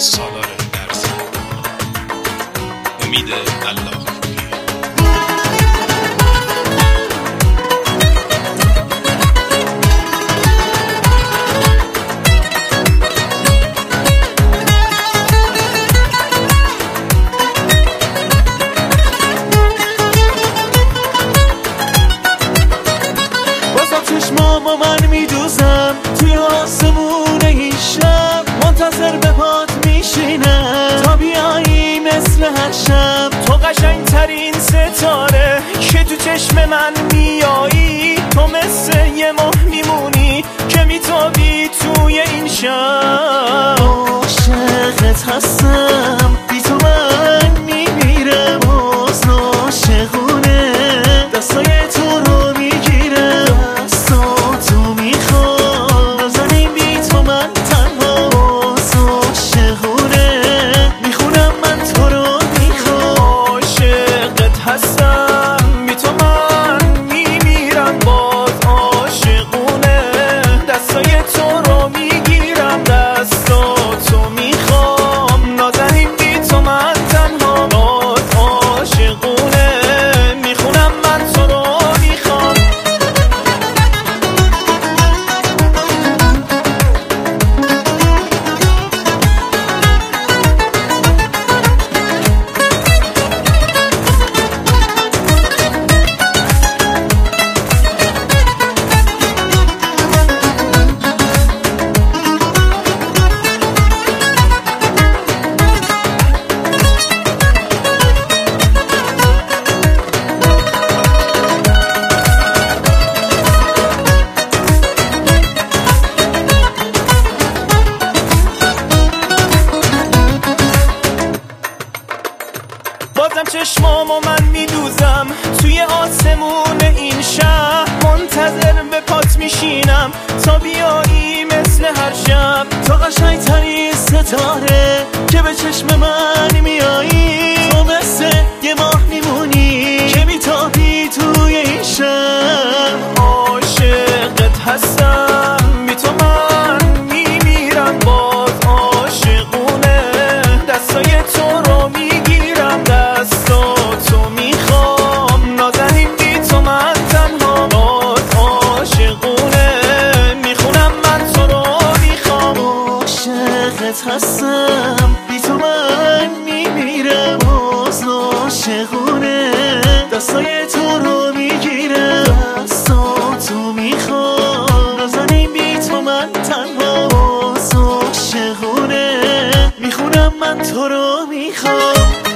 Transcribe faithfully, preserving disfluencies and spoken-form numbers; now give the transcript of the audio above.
سالار درسی امید الله. چشمامو من میدوزم توی آسمون این شب، منتظر به پات میشینم تا بیایی مثل هر شب. تو قشنگ ترین ستاره که تو چشم من میایی، تو مثل یه ماه میمونی که میتابی توی این شب. عاشقت هستم، بی تو من میمیرم، باز عاشقونه دستای تو رو میگیرم. بازم چشمامو من میدوزم توی آسمون این شهر، منتظر به پات میشینم تا بیایی مثل هر شب. تو قشنگ ترین ستاره که به چشم من میایی، تو مثل یه ماه میمونی که میتابی توی این شب. عاشقت هستم، بی تو من میمیرم، باز عاشقونه دستای تو رو میگیرم. دستاتو میخوام نازنین، بی تو من تنها، باز عاشقونه میخونم من تو رو میخوام. عاشقت هستم، بی تو من میمیرم، باز عاشقونه دستای تو رو میگیرم. دستاتو میخوام نازنین، بی تو من تنها، باز عاشقونه میخونم من تو رو میخوام.